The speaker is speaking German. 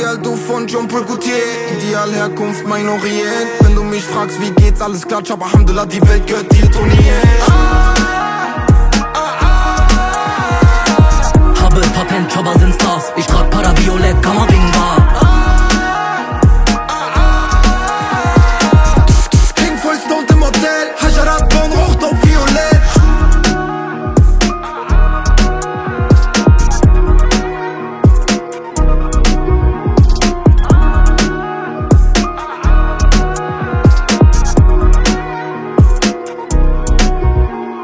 Girl, du von John Paul Gaultier. Ideal Herkunft, mein Orient. Wenn du mich fragst, wie geht's, alles klar, Alhamdulillah, die Welt gehört dir, Tony.